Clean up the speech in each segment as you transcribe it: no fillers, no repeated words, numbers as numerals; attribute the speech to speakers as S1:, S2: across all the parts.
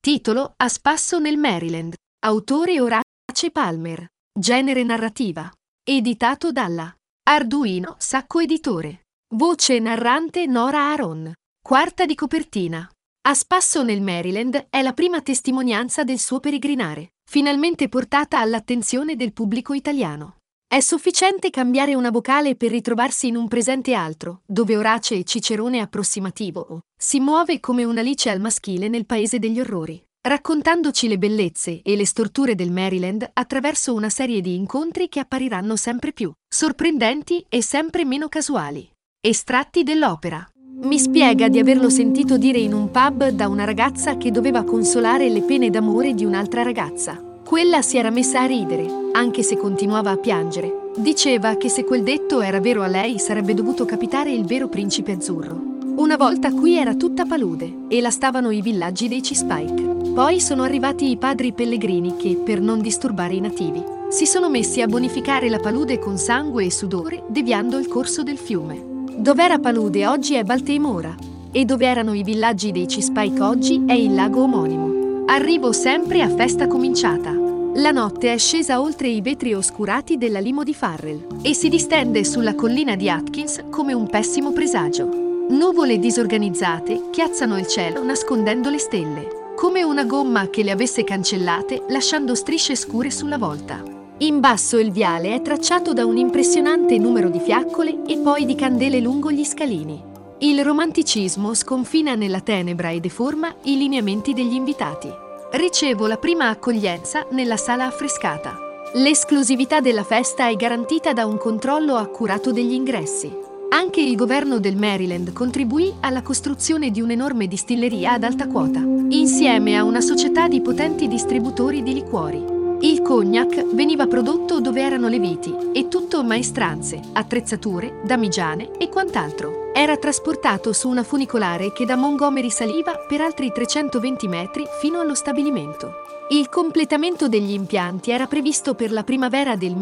S1: Titolo: A spasso nel Maryland. Autore Horace Palmer. Genere narrativa. Editato dalla Arduino Sacco Editore. Voce narrante Nora Aron. Quarta di copertina. A spasso nel Maryland è la prima testimonianza del suo peregrinare, finalmente portata all'attenzione del pubblico italiano. È sufficiente cambiare una vocale per ritrovarsi in un presente altro, dove Orace Cicerone approssimativo si muove come un'Alice al maschile nel paese degli orrori, raccontandoci le bellezze e le storture del Maryland attraverso una serie di incontri che appariranno sempre più sorprendenti e sempre meno casuali. Estratti dell'opera. Mi spiega di averlo sentito dire in un pub da una ragazza che doveva consolare le pene d'amore di un'altra ragazza. Quella si era messa a ridere, anche se continuava a piangere. Diceva che se quel detto era vero a lei sarebbe dovuto capitare il vero principe azzurro. Una volta qui era tutta palude e la stavano i villaggi dei Chesapeake. Poi sono arrivati i padri pellegrini che, per non disturbare i nativi, si sono messi a bonificare la palude con sangue e sudore deviando il corso del fiume. Dov'era palude oggi è Baltimora e dove erano i villaggi dei Chesapeake oggi è il lago omonimo. Arrivo sempre a festa cominciata. La notte è scesa oltre i vetri oscurati della limo di Farrell e si distende sulla collina di Atkins come un pessimo presagio. Nuvole disorganizzate chiazzano il cielo nascondendo le stelle, come una gomma che le avesse cancellate lasciando strisce scure sulla volta. In basso il viale è tracciato da un impressionante numero di fiaccole e poi di candele lungo gli scalini. Il romanticismo sconfina nella tenebra e deforma i lineamenti degli invitati. Ricevo la prima accoglienza nella sala affrescata. L'esclusività della festa è garantita da un controllo accurato degli ingressi. Anche il governo del Maryland contribuì alla costruzione di un'enorme distilleria ad alta quota, insieme a una società di potenti distributori di liquori. Il cognac veniva prodotto dove erano le viti e tutto maestranze, attrezzature, damigiane e quant'altro. Era trasportato su una funicolare che da Montgomery saliva per altri 320 metri fino allo stabilimento. Il completamento degli impianti era previsto per la primavera del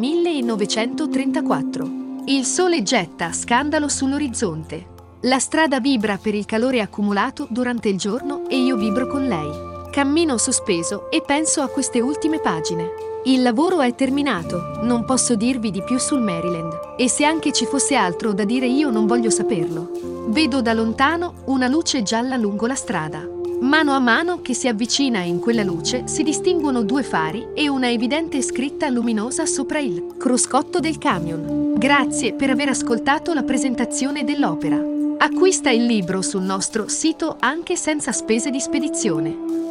S1: 1934. Il sole getta scandalo sull'orizzonte. La strada vibra per il calore accumulato durante il giorno e io vibro con lei. Cammino sospeso e penso a queste ultime pagine. Il lavoro è terminato, non posso dirvi di più sul Maryland, e se anche ci fosse altro da dire io non voglio saperlo. Vedo da lontano una luce gialla lungo la strada. Mano a mano che si avvicina in quella luce si distinguono due fari e una evidente scritta luminosa sopra il cruscotto del camion. Grazie per aver ascoltato la presentazione dell'opera. Acquista il libro sul nostro sito anche senza spese di spedizione.